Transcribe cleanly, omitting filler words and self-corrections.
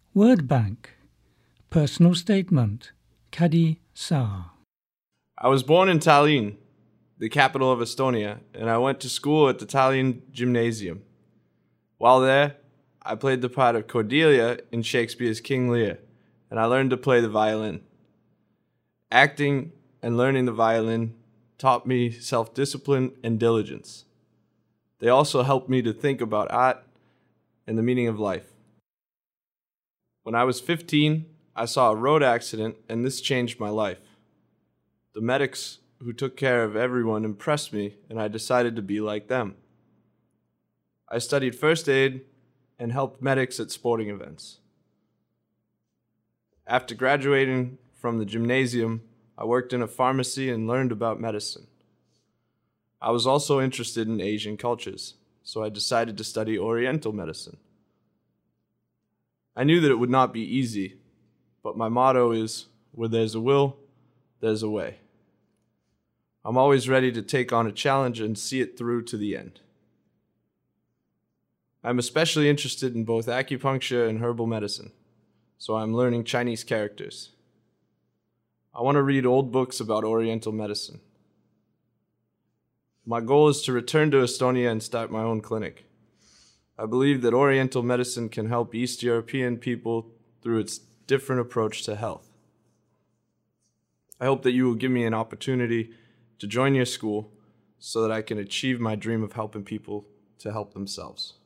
Word Bank. Personal Statement. Kadi Saa. I was born in Tallinn, the capital of Estonia, and I went to school at the Tallinn Gymnasium. While there, I played the part of Cordelia in Shakespeare's King Lear, and I learned to play the violin. Acting and learning the violin taught me self-discipline and diligence. They also helped me to think about art and the meaning of life. When I was 15, I saw a road accident, and this changed my life. The medics who took care of everyone impressed me, and I decided to be like them. I studied first aid and helped medics at sporting events. After graduating from the gymnasium, I worked in a pharmacy and learned about medicine. I was also interested in Asian cultures, so I decided to study Oriental medicine. I knew that it would not be easy, but my motto is, where there's a will, there's a way. I'm always ready to take on a challenge and see it through to the end. I'm especially interested in both acupuncture and herbal medicine, so I'm learning Chinese characters. I want to read old books about Oriental medicine. My goal is to return to Estonia and start my own clinic. I believe that Oriental medicine can help East European people through its different approach to health. I hope that you will give me an opportunity to join your school so that I can achieve my dream of helping people to help themselves.